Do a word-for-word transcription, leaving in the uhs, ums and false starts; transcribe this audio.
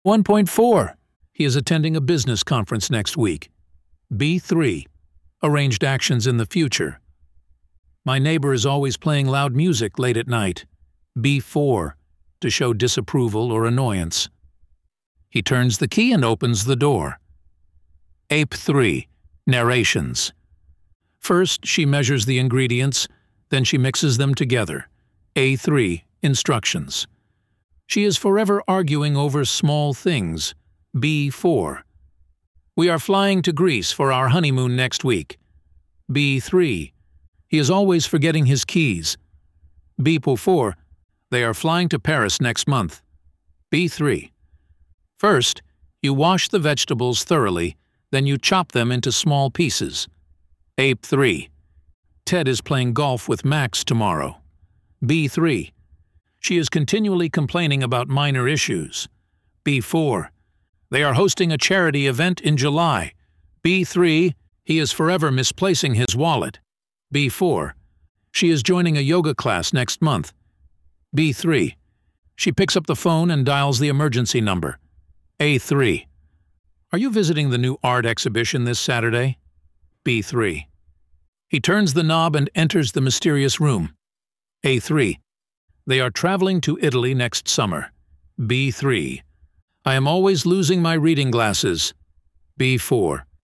one point four. He is attending a business conference next week. B three. Arranged actions in the future. My neighbor is always playing loud music late at night. B four. To show disapproval or annoyance. He turns the key and opens the door. A P three. Narrations. First, she measures the ingredients, then she mixes them together. A three. Instructions. She is forever arguing over small things. B four. We are flying to Greece for our honeymoon next week. B three. He is always forgetting his keys. B four. They are flying to Paris next month. B three. First, you wash the vegetables thoroughly, then you chop them into small pieces. A three. Ted is playing golf with Max tomorrow. B three. She is continually complaining about minor issues. B four. They are hosting a charity event in July. B three. He is forever misplacing his wallet. B four. She is joining a yoga class next month. B three. She picks up the phone and dials the emergency number. A three. Are you visiting the new art exhibition this Saturday? B three. He turns the knob and enters the mysterious room. A three. They are traveling to Italy next summer. B three. I am always losing my reading glasses. B four.